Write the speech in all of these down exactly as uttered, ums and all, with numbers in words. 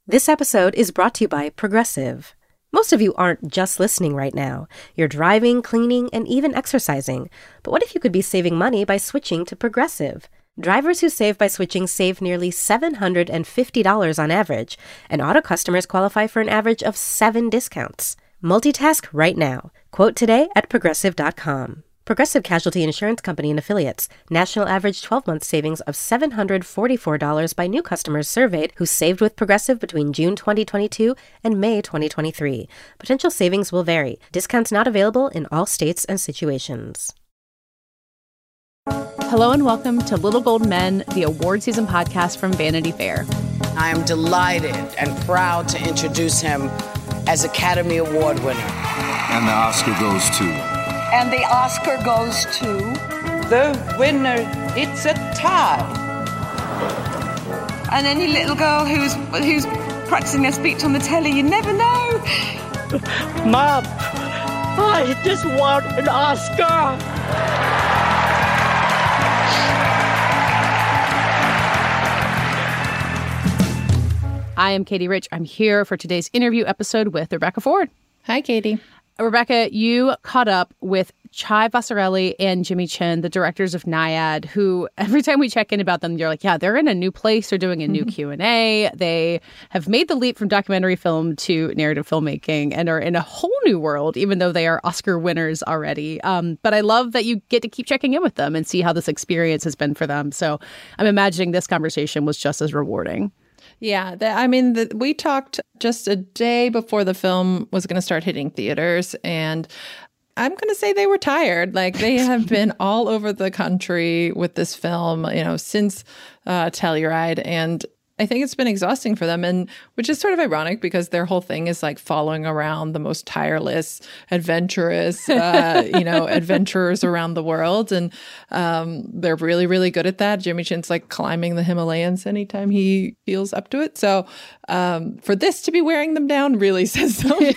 This episode is brought to you by Progressive. Most of you aren't just listening right now. You're driving, cleaning, and even exercising. But what if you could be saving money by switching to Progressive? Drivers who save by switching save nearly seven hundred fifty dollars on average, and auto customers qualify for an average of seven discounts. Multitask right now. Quote today at progressive dot com. Progressive Casualty Insurance Company and Affiliates. National average twelve-month savings of seven hundred forty-four dollars by new customers surveyed who saved with Progressive between June twenty twenty-two and May twenty twenty-three. Potential savings will vary. Discounts not available in all states and situations. Hello and welcome to Little Gold Men, the award season podcast from Vanity Fair. I am delighted and proud to introduce him as Academy Award winner. And the Oscar goes to... And the Oscar goes to... The winner, it's a tie. And any little girl who's who's practicing their speech on the telly, you never know. Mom, I just want an Oscar. I am Katie Rich. I'm here for today's interview episode with Rebecca Ford. Hi, Katie. Rebecca, you caught up with Chai Vasarhelyi and Jimmy Chin, the directors of Nyad, who every time we check in about them, you're like, yeah, they're in a new place. They're doing a new Q and A. They have made the leap from documentary film to narrative filmmaking and are in a whole new world, even though they are Oscar winners already. Um, but I love that you get to keep checking in with them and see how this experience has been for them. So I'm imagining this conversation was just as rewarding. Yeah, the, I mean, the, we talked just a day before the film was going to start hitting theaters, and I'm going to say they were tired. Like, they have been all over the country with this film, you know, since uh, Telluride, and I think it's been exhausting for them, and which is sort of ironic because their whole thing is like following around the most tireless, adventurous, uh, you know, adventurers around the world. And um, they're really, really good at that. Jimmy Chin's like climbing the Himalayas anytime he feels up to it. So um, for this to be wearing them down really says something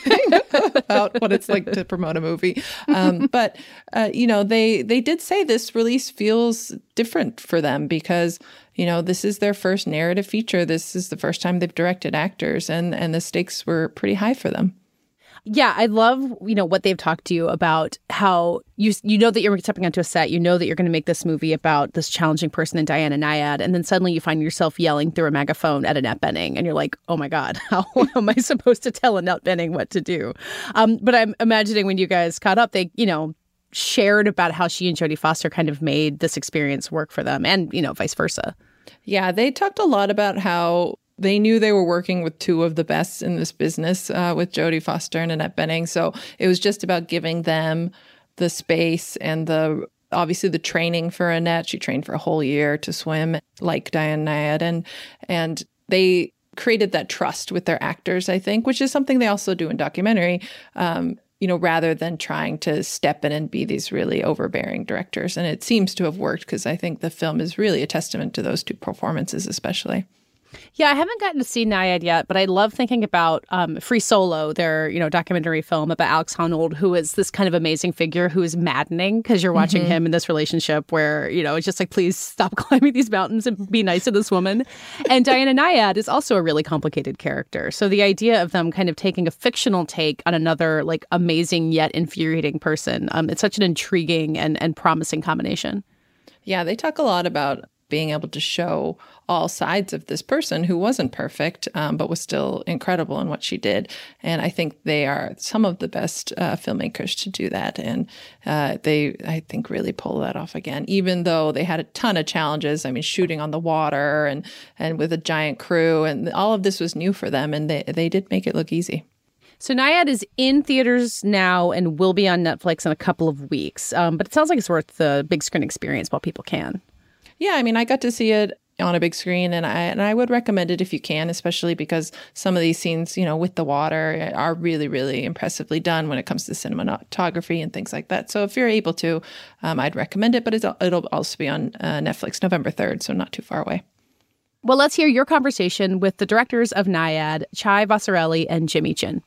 about what it's like to promote a movie. Um, but, uh, you know, they, they did say this release feels different for them because you know, this is their first narrative feature. This is the first time they've directed actors, and and the stakes were pretty high for them. Yeah, I love, you know, what they've talked to you about how you you know that you're stepping onto a set, you know that you're going to make this movie about this challenging person in Diana Nyad, and then suddenly you find yourself yelling through a megaphone at Annette Bening, and you're like, oh my God, how am I supposed to tell Annette Bening what to do? Um, but I'm imagining when you guys caught up, they, you know, shared about how she and Jodie Foster kind of made this experience work for them, and, you know, vice versa. Yeah, they talked a lot about how they knew they were working with two of the best in this business, uh, with Jodie Foster and Annette Bening. So it was just about giving them the space and the obviously the training for Annette. She trained for a whole year to swim like Diana Nyad, and and they created that trust with their actors, I think, which is something they also do in documentary. Um, you know, rather than trying to step in and be these really overbearing directors. And it seems to have worked because I think the film is really a testament to those two performances, especially. Yeah, I haven't gotten to see Nyad yet, but I love thinking about um, Free Solo, their, you know, documentary film about Alex Honnold, who is this kind of amazing figure who is maddening because you're watching mm-hmm. him in this relationship where, you know, it's just like, please stop climbing these mountains and be nice to this woman. And Diana Nyad is also a really complicated character. So the idea of them kind of taking a fictional take on another, like, amazing yet infuriating person, um, it's such an intriguing and, and promising combination. Yeah, they talk a lot about being able to show all sides of this person who wasn't perfect, um, but was still incredible in what she did. And I think they are some of the best uh, filmmakers to do that. And uh, they, I think, really pull that off again, even though they had a ton of challenges. I mean, shooting on the water and and with a giant crew, and all of this was new for them. And they, they did make it look easy. So Nyad is in theaters now and will be on Netflix in a couple of weeks. Um, but it sounds like it's worth the big screen experience while people can. Yeah, I mean, I got to see it on a big screen, and I and I would recommend it if you can, especially because some of these scenes, you know, with the water are really, really impressively done when it comes to cinematography and things like that. So if you're able to, um, I'd recommend it, but it's, it'll also be on uh, Netflix November third, so not too far away. Well, let's hear your conversation with the directors of Nyad, Chai Vasarhelyi and Jimmy Chin.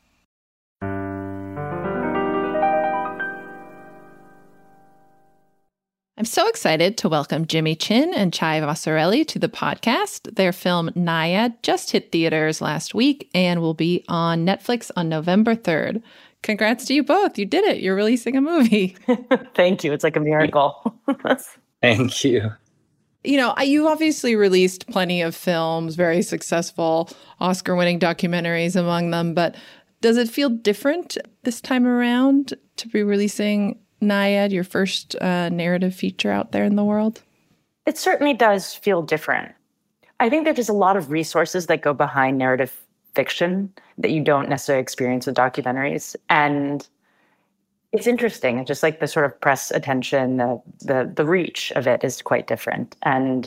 I'm so excited to welcome Jimmy Chin and Chai Vasarhelyi to the podcast. Their film Nyad just hit theaters last week and will be on Netflix on November third. Congrats to you both. You did it. You're releasing a movie. Thank you. It's like a miracle. Thank you. You know, you obviously released plenty of films, very successful, Oscar-winning documentaries among them, but does it feel different this time around to be releasing Nyad, your first uh, narrative feature out there in the world? It certainly does feel different. I think there's just a lot of resources that go behind narrative fiction that you don't necessarily experience with documentaries. And it's interesting. It's just like the sort of press attention, the, the, the reach of it is quite different. And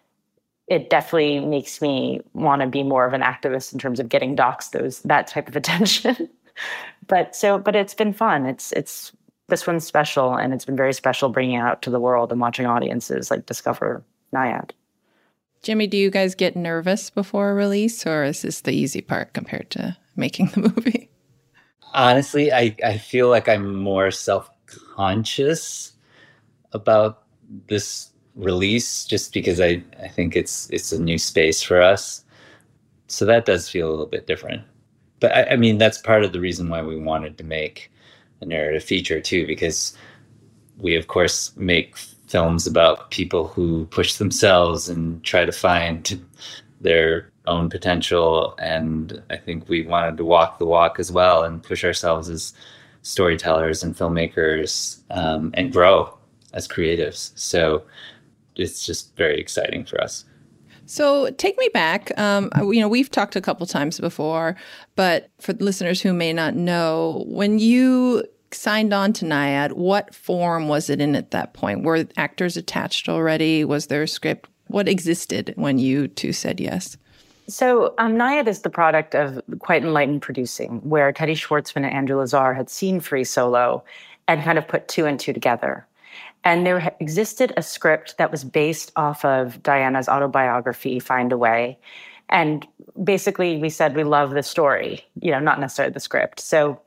it definitely makes me want to be more of an activist in terms of getting docs those that type of attention. but so, but it's been fun. It's, it's, This one's special, and it's been very special bringing it out to the world and watching audiences like discover Nyad. Jimmy, do you guys get nervous before a release, or is this the easy part compared to making the movie? Honestly, I, I feel like I'm more self-conscious about this release just because I, I think it's it's a new space for us. So that does feel a little bit different. But I, I mean, that's part of the reason why we wanted to make a narrative feature too, because we of course make films about people who push themselves and try to find their own potential. And I think we wanted to walk the walk as well and push ourselves as storytellers and filmmakers um, and grow as creatives. So it's just very exciting for us. So take me back. Um, you know, we've talked a couple times before, but for listeners who may not know, when you signed on to Nyad, what form was it in at that point? Were actors attached already? Was there a script? What existed when you two said yes? So um, Nyad is the product of Quite Enlightened Producing, where Teddy Schwartzman and Andrew Lazar had seen Free Solo and kind of put two and two together. And there existed a script that was based off of Diana's autobiography, Find a Way. And basically we said, we love the story, you know, not necessarily the script. So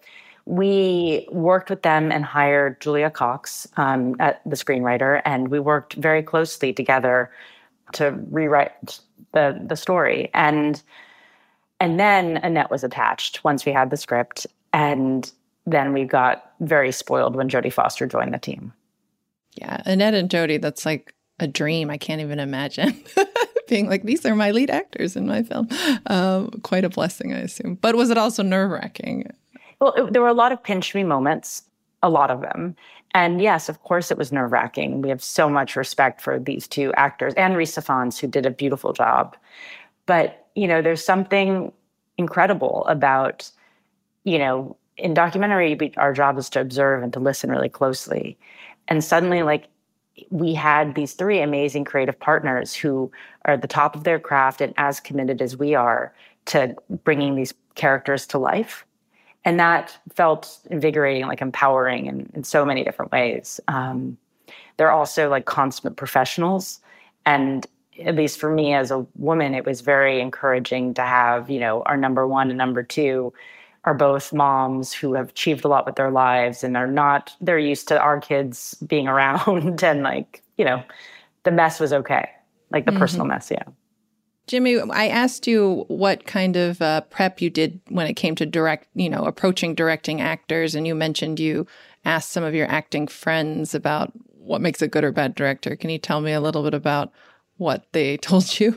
we worked with them and hired Julia Cox, um, at the screenwriter, and we worked very closely together to rewrite the, the story. And, and then Annette was attached once we had the script. And then we got very spoiled when Jodie Foster joined the team. Yeah, Annette and Jodie, that's like a dream. I can't even imagine being like, these are my lead actors in my film. Um, quite a blessing, I assume. But was it also nerve-wracking? Well, it, there were a lot of pinch me moments, a lot of them. And yes, of course, it was nerve-wracking. We have so much respect for these two actors and Risa Fons, who did a beautiful job. But, you know, there's something incredible about, you know, in documentary, we, our job is to observe and to listen really closely. And suddenly, like, we had these three amazing creative partners who are at the top of their craft and as committed as we are to bringing these characters to life. And that felt invigorating, like empowering in, in so many different ways. Um, they're also like consummate professionals. And at least for me as a woman, it was very encouraging to have, you know, our number one and number two are both moms who have achieved a lot with their lives and are not, they're used to our kids being around and like, you know, the mess was okay. Like the mm-hmm. personal mess, yeah. Jimmy, I asked you what kind of uh, prep you did when it came to direct, you know, approaching directing actors. And you mentioned you asked some of your acting friends about what makes a good or bad director. Can you tell me a little bit about what they told you?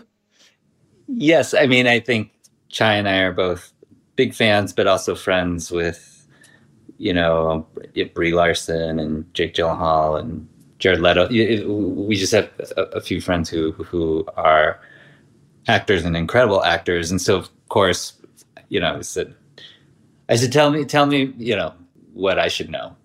Yes. I mean, I think Chai and I are both big fans, but also friends with, you know, Brie Larson and Jake Gyllenhaal and Jared Leto. We just have a few friends who who are actors and incredible actors. And so, of course, you know, I said, I said, tell me, tell me, you know, what I should know.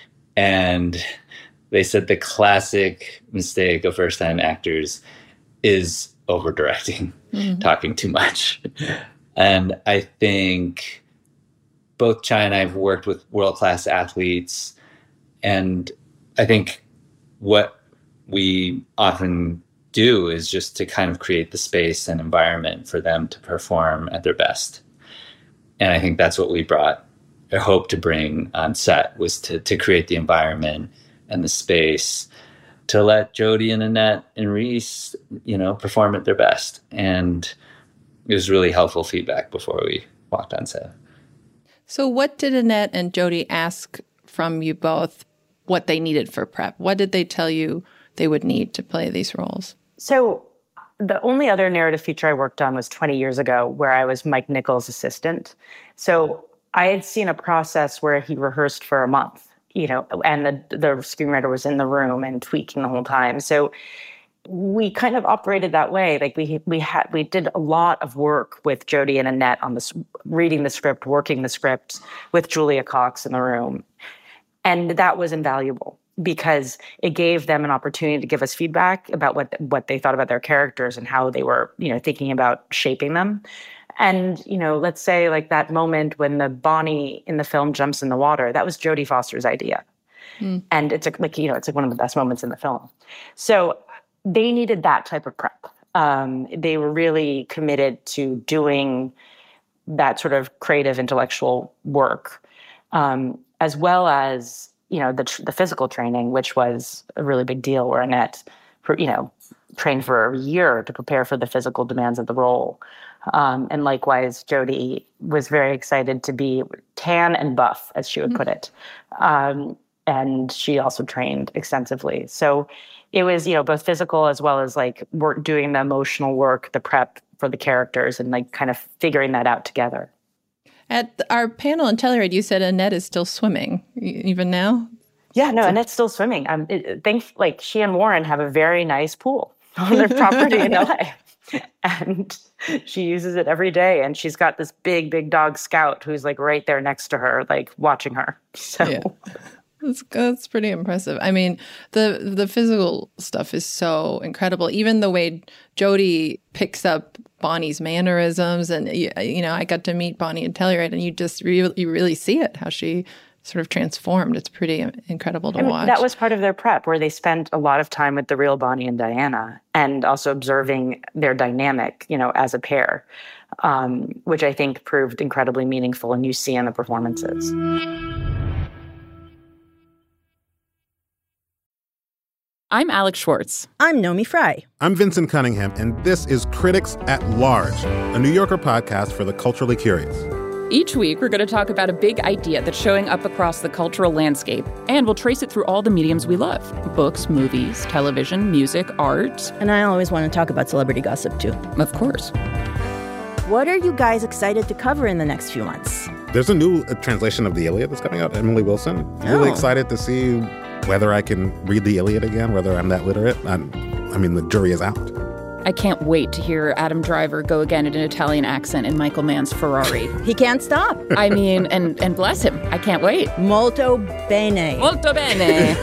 And they said the classic mistake of first-time actors is over-directing, mm-hmm. talking too much. And I think both Chai and I have worked with world-class athletes. And I think what we often do is just to kind of create the space and environment for them to perform at their best. And I think that's what we brought, or hope to bring on set, was to, to create the environment and the space to let Jodie and Annette and Reese, you know, perform at their best. And it was really helpful feedback before we walked on set. So what did Annette and Jodie ask from you both what they needed for prep? What did they tell you they would need to play these roles? So the only other narrative feature I worked on was twenty years ago, where I was Mike Nichols' assistant. So I had seen a process where he rehearsed for a month, you know, and the, the screenwriter was in the room and tweaking the whole time. So we kind of operated that way. Like we we had we did a lot of work with Jodie and Annette on this, reading the script, working the script with Julia Cox in the room. And that was invaluable because it gave them an opportunity to give us feedback about what what they thought about their characters and how they were, you know, thinking about shaping them. And, you know, let's say like that moment when the Bonnie in the film jumps in the water, that was Jodie Foster's idea. Mm. And it's a, like, you know, it's like one of the best moments in the film. So they needed that type of prep. Um, they were really committed to doing that sort of creative, intellectual work, um, as well as, you know, the the physical training, which was a really big deal, where Annette, for, you know, trained for a year to prepare for the physical demands of the role. Um, and likewise, Jodie was very excited to be tan and buff, as she would mm-hmm. put it. Um, and she also trained extensively. So it was, you know, both physical as well as like work, doing the emotional work, the prep for the characters, and like kind of figuring that out together. At our panel in Telluride, you said Annette is still swimming, even now? Yeah, no, Annette's still swimming. Um, it, think, like, she and Warren have a very nice pool on their property in L A. And she uses it every day. And she's got this big, big dog, Scout, who's, like, right there next to her, like, watching her. So... Yeah. That's, that's pretty impressive. I mean, the the physical stuff is so incredible. Even the way Jodie picks up Bonnie's mannerisms, and you, you know, I got to meet Bonnie in Telluride, and you just really, you really see it, how she sort of transformed. It's pretty incredible to I mean, watch. That was part of their prep, where they spent a lot of time with the real Bonnie and Diana, and also observing their dynamic, you know, as a pair, um, which I think proved incredibly meaningful, and you see in the performances. I'm Alex Schwartz. I'm Nomi Fry. I'm Vincent Cunningham, and this is Critics at Large, a New Yorker podcast for the culturally curious. Each week, we're going to talk about a big idea that's showing up across the cultural landscape, and we'll trace it through all the mediums we love: books, movies, television, music, art. And I always want to talk about celebrity gossip, too. Of course. What are you guys excited to cover in the next few months? There's a new uh, translation of the Iliad that's coming out, Emily Wilson. I'm really oh. excited to see whether I can read the Iliad again, whether I'm that literate. I'm, I mean, the jury is out. I can't wait to hear Adam Driver go again in an Italian accent in Michael Mann's Ferrari. He can't stop. I mean, and, and bless him. I can't wait. Molto bene. Molto bene.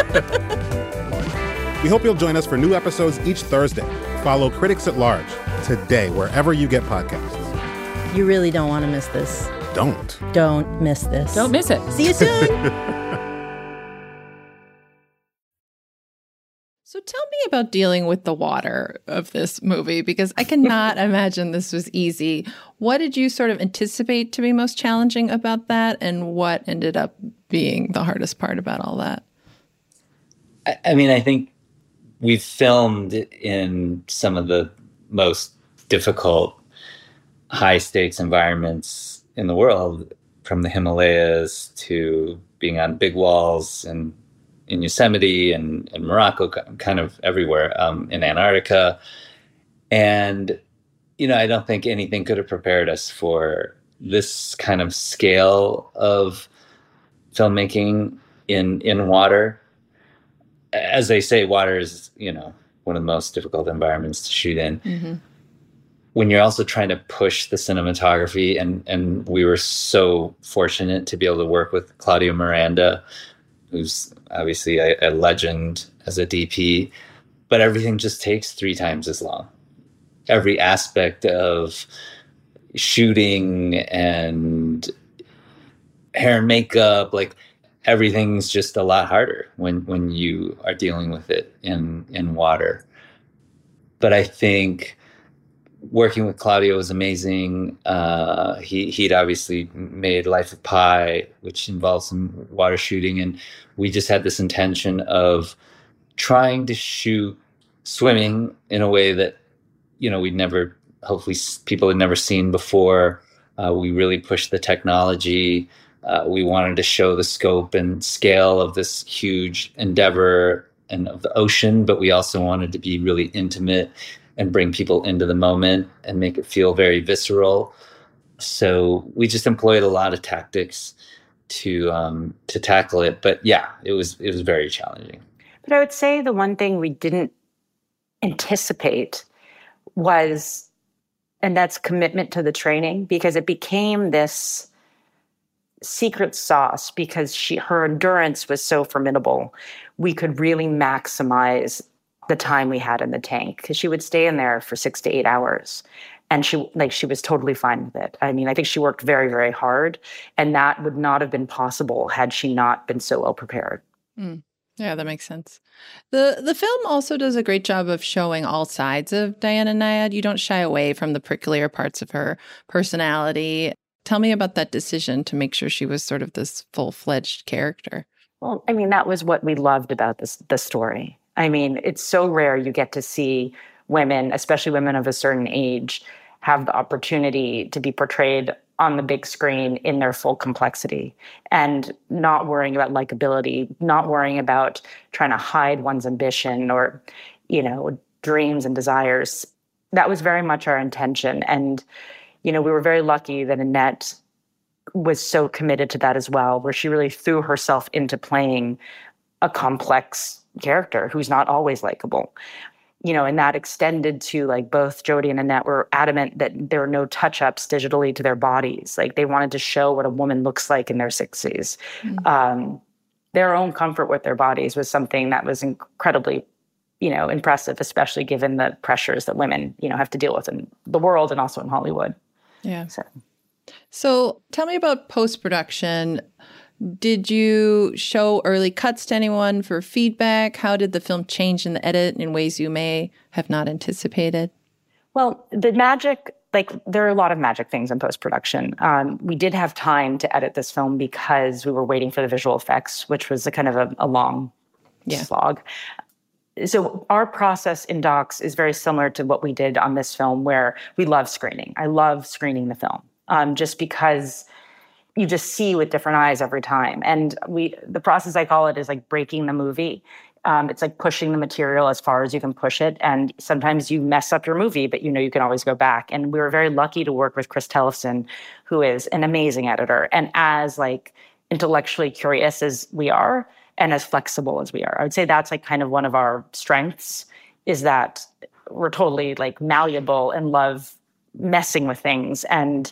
We hope you'll join us for new episodes each Thursday. Follow Critics at Large today, wherever you get podcasts. You really don't want to miss this. Don't. Don't miss this. Don't miss it. See you soon. So tell me about dealing with the water of this movie, because I cannot imagine this was easy. What did you sort of anticipate to be most challenging about that, and what ended up being the hardest part about all that? I, I mean, I think we've filmed in some of the most difficult, high-stakes environments in the world, from the Himalayas to being on big walls and in Yosemite and, and Morocco, kind of everywhere, um, in Antarctica. And, you know, I don't think anything could have prepared us for this kind of scale of filmmaking in in water. As they say, water is, you know, one of the most difficult environments to shoot in. Mm-hmm. When you're also trying to push the cinematography, and, and we were so fortunate to be able to work with Claudio Miranda, who's obviously a, a legend as a D P, but everything just takes three times as long. Every aspect of shooting and hair and makeup, like everything's just a lot harder when, when you are dealing with it in, in water. But I think working with Claudio was amazing. Uh, he, he'd obviously made Life of Pi, which involves some water shooting. And we just had this intention of trying to shoot swimming in a way that, you know, we'd never, hopefully people had never seen before. Uh, we really pushed the technology. Uh, we wanted to show the scope and scale of this huge endeavor and of the ocean, but we also wanted to be really intimate and bring people into the moment and make it feel very visceral. So we just employed a lot of tactics to um, to tackle it. But yeah, it was it was very challenging. But I would say the one thing we didn't anticipate was, and that's commitment to the training, because it became this secret sauce because she her endurance was so formidable. We could really maximize the time we had in the tank because she would stay in there for six to eight hours. And she like she was totally fine with it. I mean, I think she worked very, very hard. And that would not have been possible had she not been so well prepared. Mm. Yeah, that makes sense. The the film also does a great job of showing all sides of Diana Nyad. You don't shy away from the pricklier parts of her personality. Tell me about that decision to make sure she was sort of this full-fledged character. Well, I mean, that was what we loved about this the story. I mean, it's so rare you get to see women, especially women of a certain age, have the opportunity to be portrayed on the big screen in their full complexity and not worrying about likability, not worrying about trying to hide one's ambition or, you know, dreams and desires. That was very much our intention. And, you know, we were very lucky that Annette was so committed to that as well, where she really threw herself into playing a complex character who's not always likable. You know, and that extended to like both Jodie and Annette were adamant that there were no touch-ups digitally to their bodies. Like they wanted to show what a woman looks like in their sixties. Mm-hmm. Um, their own comfort with their bodies was something that was incredibly, you know, impressive, especially given the pressures that women, you know, have to deal with in the world and also in Hollywood. Yeah. So, so tell me about post-production. Did you show early cuts to anyone for feedback? How did the film change in the edit in ways you may have not anticipated? Well, the magic, like there are a lot of magic things in post-production. Um, we did have time to edit this film because we were waiting for the visual effects, which was a kind of a, a long yeah. slog. So our process in docs is very similar to what we did on this film, where we love screening. I love screening the film um, just because you just see with different eyes every time. And we, the process I call it is like breaking the movie. Um, it's like pushing the material as far as you can push it. And sometimes you mess up your movie, but you know you can always go back. And we were very lucky to work with Chris Tellefson, who is an amazing editor. And as like intellectually curious as we are and as flexible as we are, I would say that's like kind of one of our strengths, is that we're totally like malleable and love messing with things. And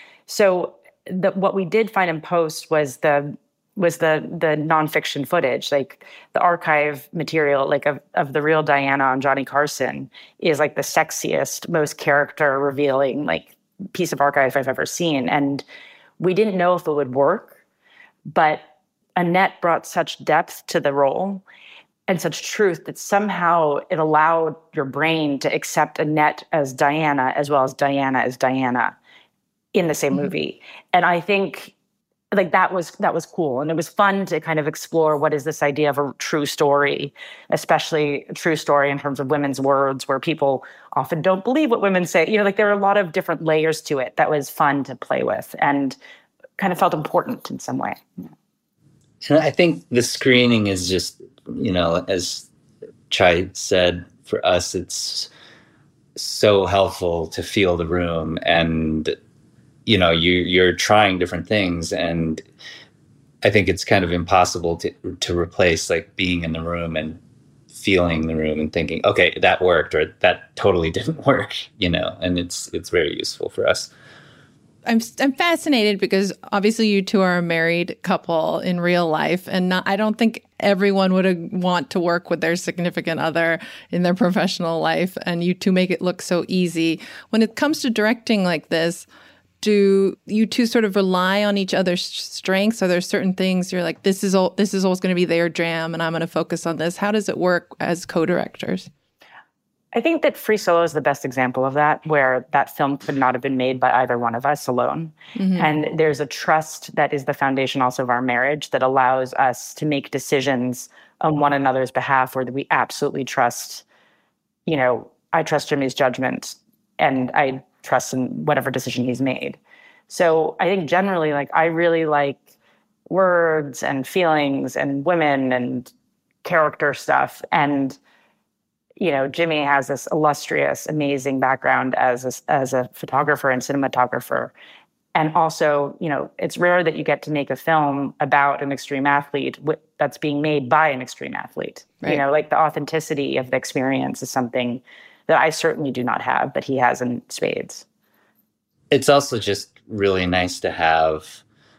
so The, what we did find in post was the was the the nonfiction footage, like the archive material, like of, of the real Diana on Johnny Carson is like the sexiest, most character revealing like piece of archive I've ever seen. And we didn't know if it would work, but Annette brought such depth to the role and such truth that somehow it allowed your brain to accept Annette as Diana as well as Diana as Diana in the same movie. And I think like that was that was cool. And it was fun to kind of explore what is this idea of a true story, especially a true story in terms of women's words, where people often don't believe what women say. You know, like there are a lot of different layers to it that was fun to play with and kind of felt important in some way. And I think the screening is just, you know, as Chai said, for us, it's so helpful to feel the room. And you know, you, you're trying different things. And I think it's kind of impossible to to replace like being in the room and feeling the room and thinking, okay, that worked, or that totally didn't work, you know, and it's it's very useful for us. I'm I'm fascinated because obviously you two are a married couple in real life, and not, I don't think everyone would want to work with their significant other in their professional life, and you two make it look so easy. When it comes to directing like this, do you two sort of rely on each other's strengths? Are there certain things you're like, this is all, this is always going to be their jam and I'm going to focus on this? How does it work as co-directors? I think that Free Solo is the best example of that, where that film could not have been made by either one of us alone. Mm-hmm. And there's a trust that is the foundation also of our marriage that allows us to make decisions on one another's behalf, or that we absolutely trust, you know, I trust Jimmy's judgment and I trust in whatever decision he's made. So I think generally, like, I really like words and feelings and women and character stuff. And, you know, Jimmy has this illustrious, amazing background as a, as a photographer and cinematographer. And also, you know, it's rare that you get to make a film about an extreme athlete that's being made by an extreme athlete. Right. You know, like the authenticity of the experience is something that I certainly do not have, but he has in spades. It's also just really nice to have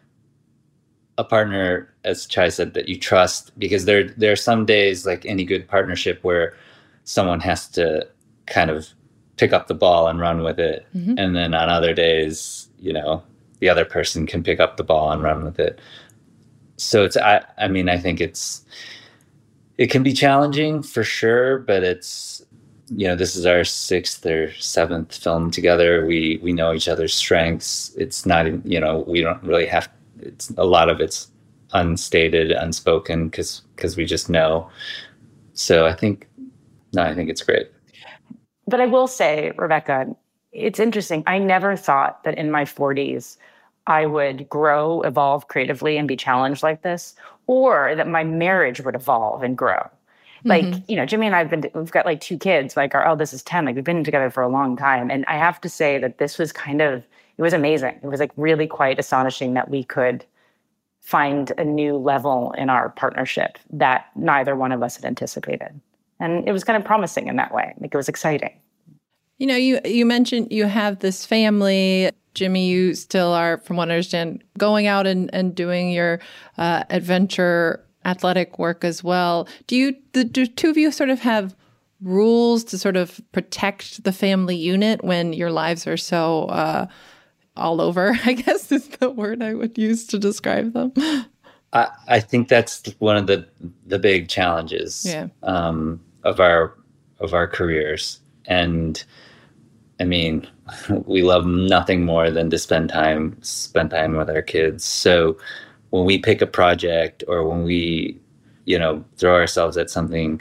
a partner, as Chai said, that you trust, because there, there are some days, like any good partnership, where someone has to kind of pick up the ball and run with it. Mm-hmm. And then on other days, you know, the other person can pick up the ball and run with it. So it's, I, I mean, I think it's, it can be challenging for sure, but it's, you know, this is our sixth or seventh film together. We, we know each other's strengths. It's not, you know, we don't really have, it's a lot of it's unstated, unspoken, because, because we just know. So I think, no, I think it's great. But I will say, Rebecca, it's interesting. I never thought that in my forties, I would grow, evolve creatively and be challenged like this, or that my marriage would evolve and grow. Like, mm-hmm. you know, Jimmy and I have been, we've got like two kids, like our eldest is ten, like we've been together for a long time. And I have to say that this was kind of, it was amazing. It was like really quite astonishing that we could find a new level in our partnership that neither one of us had anticipated. And it was kind of promising in that way. Like, it was exciting. You know, you, you mentioned you have this family. Jimmy, you still are, from what I understand, going out and, and doing your uh, adventure athletic work as well. Do you, the do two of you sort of have rules to sort of protect the family unit when your lives are so uh, all over, I guess is the word I would use to describe them? I, I think that's one of the the big challenges yeah. um, of our of our careers. And I mean, we love nothing more than to spend time spend time with our kids. So when we pick a project, or when we, you know, throw ourselves at something,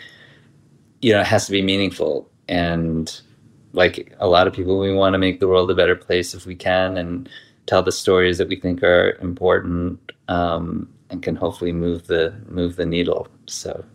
you know, it has to be meaningful. And like a lot of people, we want to make the world a better place if we can, and tell the stories that we think are important, um, and can hopefully move the move the needle. So,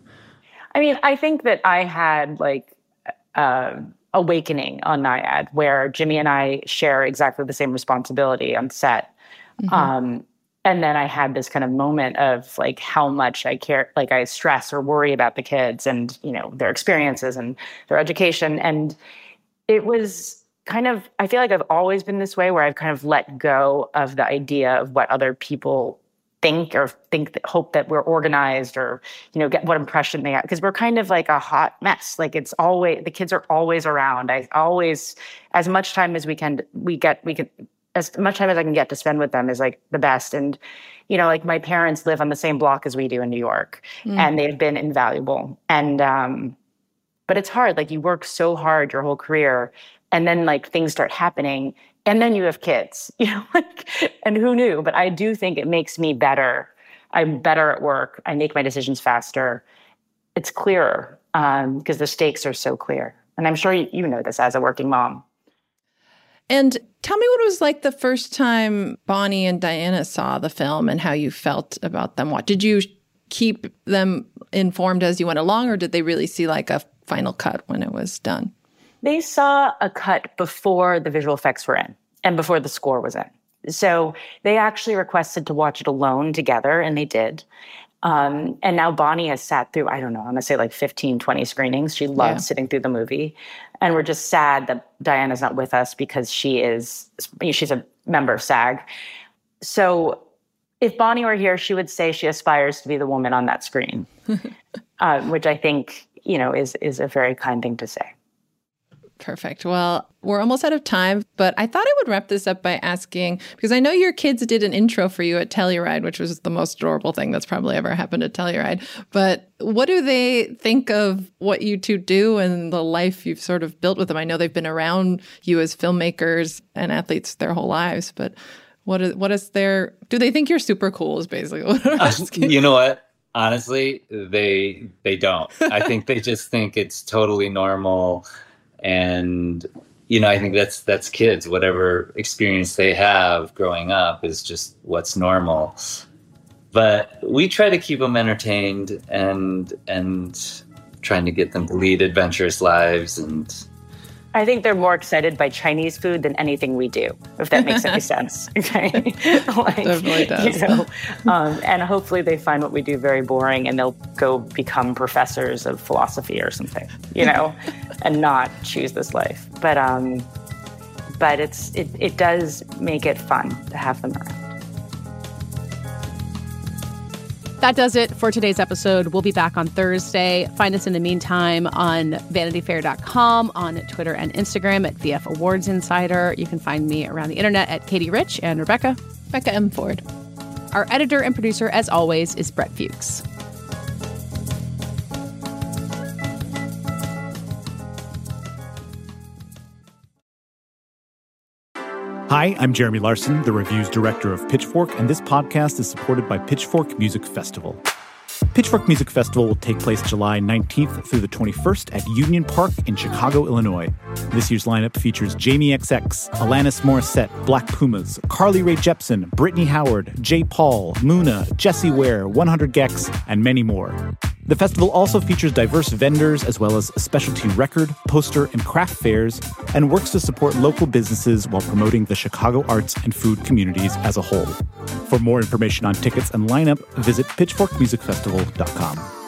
I mean, I think that I had like uh, awakening on Nyad, where Jimmy and I share exactly the same responsibility on set. Mm-hmm. Um, and then I had this kind of moment of like how much I care, like I stress or worry about the kids and, you know, their experiences and their education. And it was kind of, I feel like I've always been this way, where I've kind of let go of the idea of what other people think, or think that, hope that we're organized, or, you know, get what impression they have. Because we're kind of like a hot mess. Like, it's always, the kids are always around. I always, as much time as we can, we get, we can, as much time as I can get to spend with them is like the best. And, you know, like my parents live on the same block as we do in New York, mm. and they've been invaluable. And, um, but it's hard. Like, you work so hard your whole career, and then like things start happening, and then you have kids, you know, like, and who knew? But I do think it makes me better. I'm better at work. I make my decisions faster. It's clearer, um, because the stakes are so clear. And I'm sure you, you know this as a working mom. And tell me what it was like the first time Bonnie and Diana saw the film, and how you felt about them. What did you keep them informed as you went along, or did they really see like a final cut when it was done? They saw a cut before the visual effects were in and before the score was in. So they actually requested to watch it alone together, and they did. Um, and now Bonnie has sat through, I don't know, I'm going to say like fifteen, twenty screenings. She loves yeah. sitting through the movie. And we're just sad that Diana's not with us, because she is, she's a member of SAG. So if Bonnie were here, she would say she aspires to be the woman on that screen, uh, which I think, you know, is is a very kind thing to say. Perfect. Well, we're almost out of time, but I thought I would wrap this up by asking, because I know your kids did an intro for you at Telluride, which was the most adorable thing that's probably ever happened at Telluride. But what do they think of what you two do and the life you've sort of built with them? I know they've been around you as filmmakers and athletes their whole lives, but what is, what is their, do they think you're super cool is basically what I'm asking. Uh, you know what? Honestly, they they don't. I think they just think it's totally normal. And, you know, I think that's that's kids. Whatever experience they have growing up is just what's normal. But we try to keep them entertained and and trying to get them to lead adventurous lives. And I think they're more excited by Chinese food than anything we do, if that makes any sense. Okay, like, definitely does. You know, um, and hopefully they find what we do very boring, and they'll go become professors of philosophy or something. You know, and not choose this life. But um, but it's it it does make it fun to have them around. That does it for today's episode. We'll be back on Thursday. Find us in the meantime on vanity fair dot com, on Twitter and Instagram at V F Awards Insider. You can find me around the internet at Katie Rich and Rebecca. Rebecca M. Ford. Our editor and producer, as always, is Brett Fuchs. Hi, I'm Jeremy Larson, the reviews director of Pitchfork, and this podcast is supported by Pitchfork Music Festival. Pitchfork Music Festival will take place July nineteenth through the twenty-first at Union Park in Chicago, Illinois. This year's lineup features Jamie X X, Alanis Morissette, Black Pumas, Carly Rae Jepsen, Brittany Howard, J. Paul, Muna, Jessie Ware, one hundred gecs, and many more. The festival also features diverse vendors as well as specialty record, poster, and craft fairs, and works to support local businesses while promoting the Chicago arts and food communities as a whole. For more information on tickets and lineup, visit pitchfork music festival dot com.